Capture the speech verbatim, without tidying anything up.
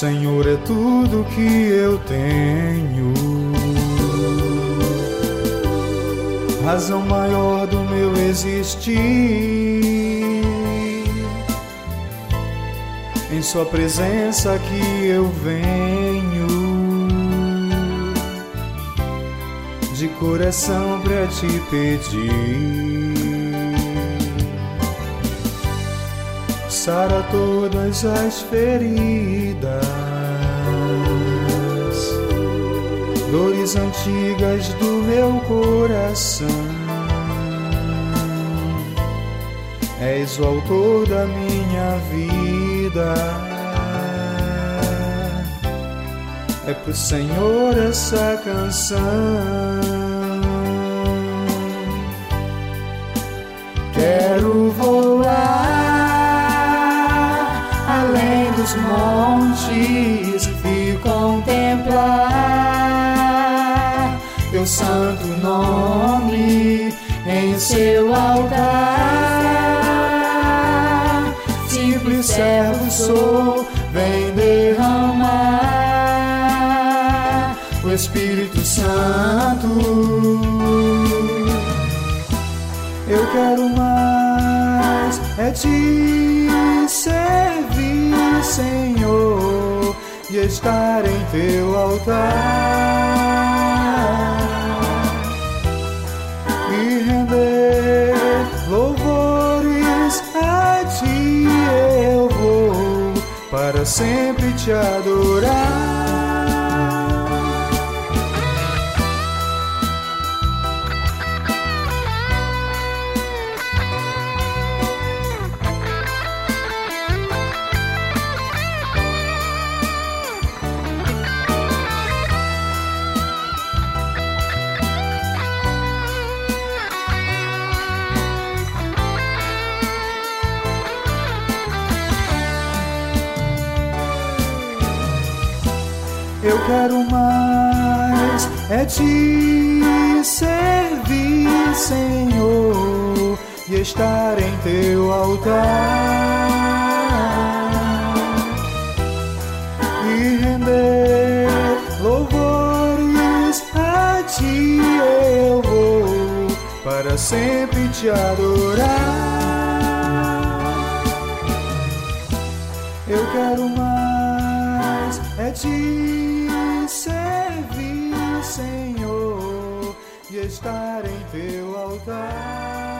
Senhor é tudo que eu tenho, razão maior do meu existir. Em sua presença que eu venho, de coração pra te pedir. Sara todas as feridas, dores antigas do meu coração. És o autor da minha vida, é pro Senhor essa canção. Quero voar além dos montes e contemplar teu santo nome em seu altar. Simples servo sou, vem derramar o Espírito Santo. Eu quero mais, é te servir, Senhor, e estar em teu altar e render louvores a ti. Eu vou para sempre te adorar. Eu quero mais, é te servir, Senhor, e estar em teu altar e render louvores a ti. Eu vou para sempre te adorar. Eu quero mais, é te servir, Senhor, e estar em teu altar.